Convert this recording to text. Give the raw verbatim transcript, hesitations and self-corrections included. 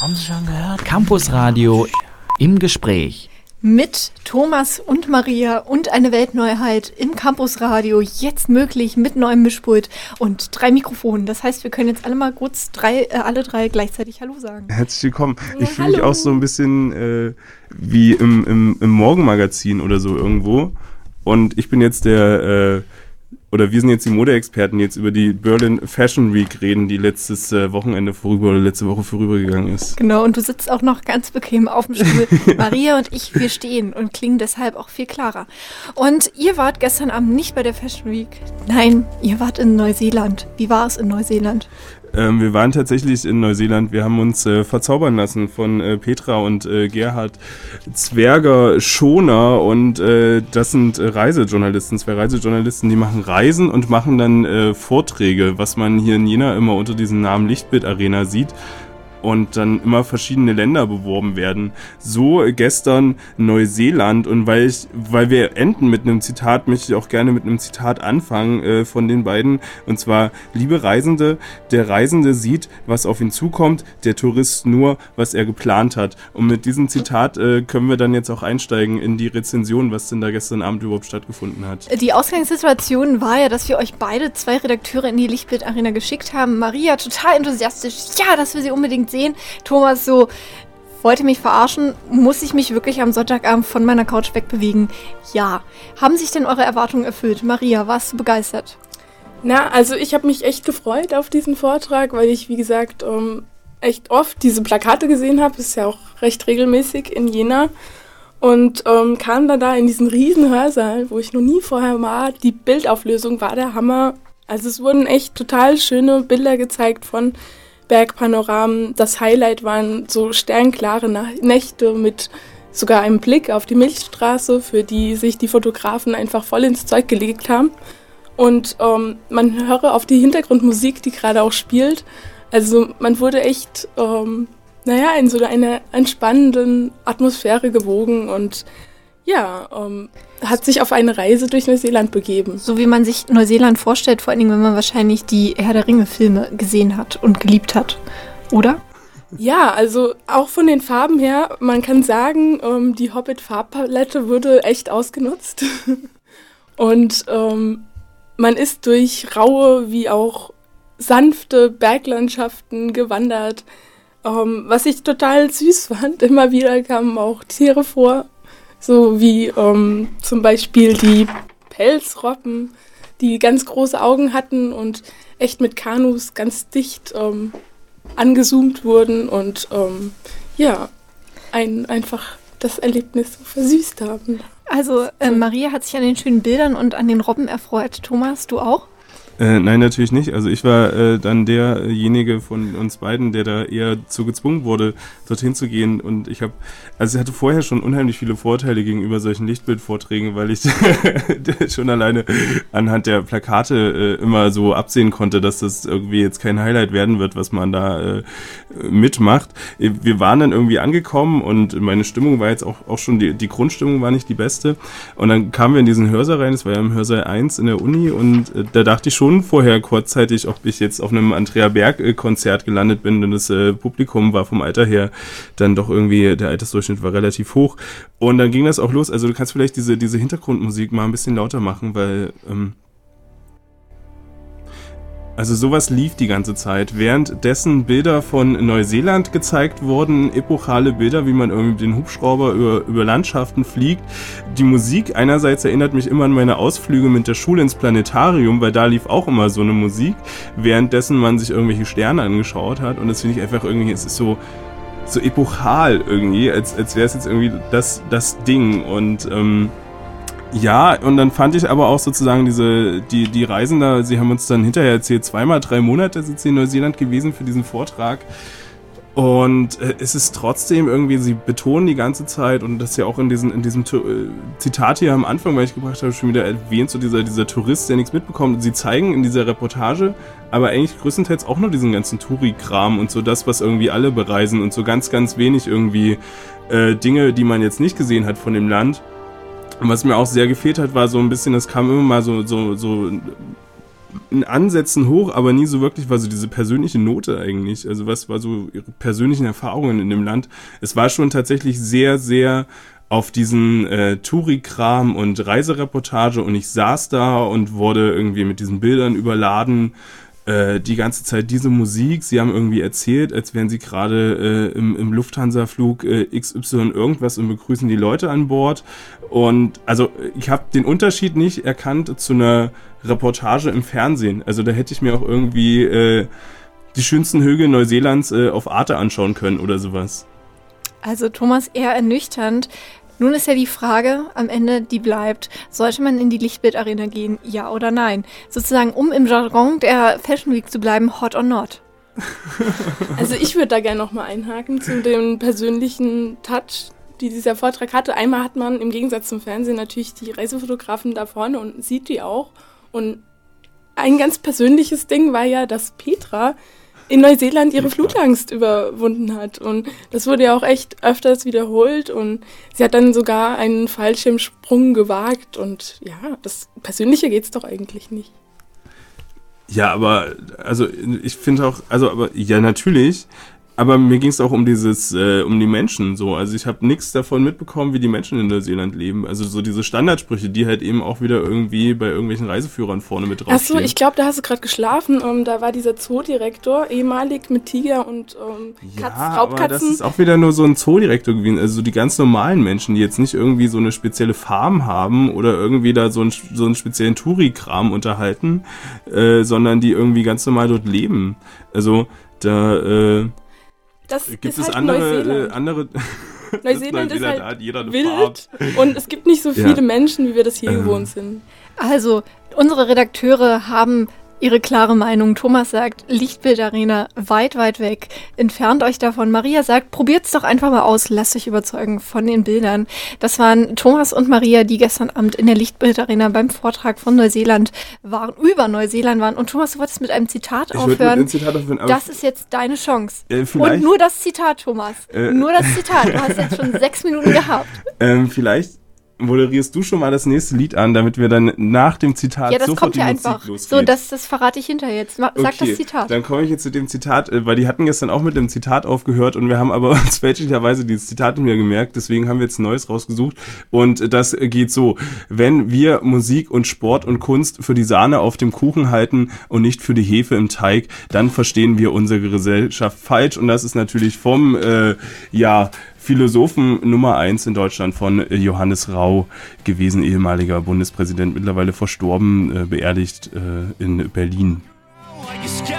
Haben Sie schon gehört? Campusradio im Gespräch. Mit Thomas und Maria und eine Weltneuheit im Campusradio, jetzt möglich mit neuem Mischpult und drei Mikrofonen. Das heißt, wir können jetzt alle mal kurz drei, äh, alle drei gleichzeitig Hallo sagen. Herzlich willkommen. Ja, ich fühle mich auch so ein bisschen äh, wie im, im, im Morgenmagazin oder so irgendwo. Und ich bin jetzt der, äh, oder wir sind jetzt die Modeexperten, die jetzt über die Berlin Fashion Week reden, die letztes äh, Wochenende vorüber oder letzte Woche vorübergegangen ist. Genau, und du sitzt auch noch ganz bequem auf dem Stuhl. Maria und ich, wir stehen und klingen deshalb auch viel klarer. Und ihr wart gestern Abend nicht bei der Fashion Week. Nein, ihr wart in Neuseeland. Wie war es in Neuseeland? Ähm, wir waren tatsächlich in Neuseeland. Wir haben uns äh, verzaubern lassen von äh, Petra und äh, Gerhard Zwerger-Schoner und äh, das sind äh, Reisejournalisten, zwei Reisejournalisten, die machen Reisen und machen dann äh, Vorträge, was man hier in Jena immer unter diesem Namen Lichtbild Arena sieht. Und dann immer verschiedene Länder beworben werden. So gestern Neuseeland. Und weil ich, weil wir enden mit einem Zitat, möchte ich auch gerne mit einem Zitat anfangen äh, von den beiden. Und zwar: Liebe Reisende, der Reisende sieht, was auf ihn zukommt, der Tourist nur, was er geplant hat. Und mit diesem Zitat äh, können wir dann jetzt auch einsteigen in die Rezension, was denn da gestern Abend überhaupt stattgefunden hat. Die Ausgangssituation war ja, dass wir euch beide zwei Redakteure in die Lichtbild Arena geschickt haben. Maria total enthusiastisch, ja, dass wir sie unbedingt sehen. Thomas so, wollte mich verarschen, muss ich mich wirklich am Sonntagabend von meiner Couch wegbewegen? Ja. Haben sich denn eure Erwartungen erfüllt? Maria, warst du begeistert? Na, also ich habe mich echt gefreut auf diesen Vortrag, weil ich, wie gesagt, ähm, echt oft diese Plakate gesehen habe. Ist ja auch recht regelmäßig in Jena. Und ähm, kam dann da in diesen riesen Hörsaal, wo ich noch nie vorher war. Die Bildauflösung war der Hammer. Also es wurden echt total schöne Bilder gezeigt von Bergpanoramen. Das Highlight waren so sternklare Nächte mit sogar einem Blick auf die Milchstraße, für die sich die Fotografen einfach voll ins Zeug gelegt haben. Und ähm, man höre auf die Hintergrundmusik, die gerade auch spielt. Also man wurde echt, ähm, naja, in so einer entspannenden Atmosphäre gewogen und ja, ähm, hat sich auf eine Reise durch Neuseeland begeben. So wie man sich Neuseeland vorstellt, vor allen Dingen, wenn man wahrscheinlich die Herr der Ringe-Filme gesehen hat und geliebt hat, oder? Ja, also auch von den Farben her, man kann sagen, ähm, die Hobbit-Farbpalette wurde echt ausgenutzt. Und ähm, man ist durch raue wie auch sanfte Berglandschaften gewandert, ähm, was ich total süß fand. Immer wieder kamen auch Tiere vor. So wie ähm, zum Beispiel die Pelzroppen, die ganz große Augen hatten und echt mit Kanus ganz dicht ähm, angezoomt wurden und ähm, ja, ein, einfach das Erlebnis so versüßt haben. Also äh, Maria hat sich an den schönen Bildern und an den Robben erfreut. Thomas, du auch? Äh, nein, natürlich nicht. Also ich war äh, dann derjenige von uns beiden, der da eher zu gezwungen wurde, dorthin zu gehen. Und ich habe, also ich hatte vorher schon unheimlich viele Vorteile gegenüber solchen Lichtbildvorträgen, weil ich schon alleine anhand der Plakate äh, immer so absehen konnte, dass das irgendwie jetzt kein Highlight werden wird, was man da äh, mitmacht. Wir waren dann irgendwie angekommen und meine Stimmung war jetzt auch, auch schon, die, die Grundstimmung war nicht die beste. Und dann kamen wir in diesen Hörsaal rein, das war ja im Hörsaal eins in der Uni und äh, da dachte ich schon vorher kurzzeitig, ob ich jetzt auf einem Andrea Berg-Konzert gelandet bin, denn das äh, Publikum war vom Alter her dann doch irgendwie, der Altersdurchschnitt war relativ hoch. Und dann ging das auch los. Also du kannst vielleicht diese, diese Hintergrundmusik mal ein bisschen lauter machen, weil ähm, also sowas lief die ganze Zeit. Währenddessen Bilder von Neuseeland gezeigt wurden, epochale Bilder, wie man irgendwie mit den Hubschrauber über, über Landschaften fliegt. Die Musik einerseits erinnert mich immer an meine Ausflüge mit der Schule ins Planetarium, weil da lief auch immer so eine Musik, währenddessen man sich irgendwelche Sterne angeschaut hat. Und das finde ich einfach irgendwie, es ist so, so epochal irgendwie, als, als wäre es jetzt irgendwie das, das Ding. Und ähm, ja, und dann fand ich aber auch sozusagen diese, die, die Reisen da, sie haben uns dann hinterher erzählt, zweimal drei Monate sind sie in Neuseeland gewesen für diesen Vortrag. Und äh, es ist trotzdem irgendwie, sie betonen die ganze Zeit, und das ja auch in, diesen, in diesem äh, Zitat hier am Anfang, weil ich gebracht habe, schon wieder erwähnt, so dieser, dieser Tourist, der nichts mitbekommt. Sie zeigen in dieser Reportage aber eigentlich größtenteils auch nur diesen ganzen Touri-Kram und so das, was irgendwie alle bereisen und so ganz, ganz wenig irgendwie äh, Dinge, die man jetzt nicht gesehen hat von dem Land. Und was mir auch sehr gefehlt hat, war so ein bisschen, es kam immer mal so, so, so in Ansätzen hoch, aber nie so wirklich war so diese persönliche Note eigentlich. Also was war so ihre persönlichen Erfahrungen in dem Land? Es war schon tatsächlich sehr, sehr auf diesen äh, Touri-Kram und Reisereportage und ich saß da und wurde irgendwie mit diesen Bildern überladen. Äh, die ganze Zeit diese Musik. Sie haben irgendwie erzählt, als wären sie gerade äh, im, im Lufthansa-Flug äh, X Y irgendwas und begrüßen die Leute an Bord. Und also ich habe den Unterschied nicht erkannt zu einer Reportage im Fernsehen. Also da hätte ich mir auch irgendwie äh, die schönsten Hügel Neuseelands äh, auf Arte anschauen können oder sowas. Also Thomas, eher ernüchternd. Nun ist ja die Frage am Ende, die bleibt, sollte man in die Lichtbildarena gehen, ja oder nein? Sozusagen, um im Jargon der Fashion Week zu bleiben, hot or not? Also ich würde da gerne nochmal einhaken zu dem persönlichen Touch, die dieser Vortrag hatte. Einmal hat man im Gegensatz zum Fernsehen natürlich die Reisefotografen da vorne und sieht die auch. Und ein ganz persönliches Ding war ja, dass Petra in Neuseeland ihre Flugangst überwunden hat. Und das wurde ja auch echt öfters wiederholt. Und sie hat dann sogar einen Fallschirmsprung gewagt. Und ja, das Persönliche geht's doch eigentlich nicht. Ja, aber, also ich finde auch, also aber, ja natürlich, aber mir ging es auch um dieses, äh, um die Menschen so. Also ich habe nichts davon mitbekommen, wie die Menschen in Neuseeland leben. Also so diese Standardsprüche, die halt eben auch wieder irgendwie bei irgendwelchen Reiseführern vorne mit draufstehen. Achso, ich glaube, da hast du gerade geschlafen. Um, da war dieser Zoodirektor, ehemalig mit Tiger und um, Katz, ja, Raubkatzen. aber das ist auch wieder nur so ein Zoodirektor gewesen. Also so die ganz normalen Menschen, die jetzt nicht irgendwie so eine spezielle Farm haben oder irgendwie da so, ein, so einen speziellen Touri-Kram unterhalten, äh, sondern die irgendwie ganz normal dort leben. Also da, äh, Das gibt ist es halt andere, Neuseeland. äh, andere Neuseeland ist halt da hat jeder eine wild Farbe. und es gibt nicht so viele Ja. Menschen, wie wir das hier Ähm. gewohnt sind. Also, unsere Redakteure haben ihre klare Meinung. Thomas sagt, Lichtbildarena weit, weit weg. Entfernt euch davon. Maria sagt, probiert's doch einfach mal aus. Lasst euch überzeugen von den Bildern. Das waren Thomas und Maria, die gestern Abend in der Lichtbildarena beim Vortrag von Neuseeland waren, über Neuseeland waren. Und Thomas, du wolltest mit einem Zitat Ich würde mit aufhören. einem Zitat aufhören, aber Das ist jetzt deine Chance. Äh, Und vielleicht, nur das Zitat, Thomas. Äh. Nur das Zitat. Du hast jetzt schon sechs Minuten gehabt. ähm, vielleicht moderierst du schon mal das nächste Lied an, damit wir dann nach dem Zitat Ja, das sofort kommt die ja Musik einfach. losgeht. So, das, das verrate ich hinterher jetzt. Ma- Sag Okay, das Zitat. Dann komme ich jetzt zu dem Zitat, äh, weil die hatten gestern auch mit dem Zitat aufgehört und wir haben aber uns fälschlicherweise dieses Zitat nicht mehr gemerkt, deswegen haben wir jetzt ein neues rausgesucht und das geht so: Wenn wir Musik und Sport und Kunst für die Sahne auf dem Kuchen halten und nicht für die Hefe im Teig, dann verstehen wir unsere Gesellschaft falsch und das ist natürlich vom, äh, ja, Philosophen Nummer eins in Deutschland von Johannes Rau gewesen, ehemaliger Bundespräsident, mittlerweile verstorben, äh, beerdigt äh, in Berlin. Like a sky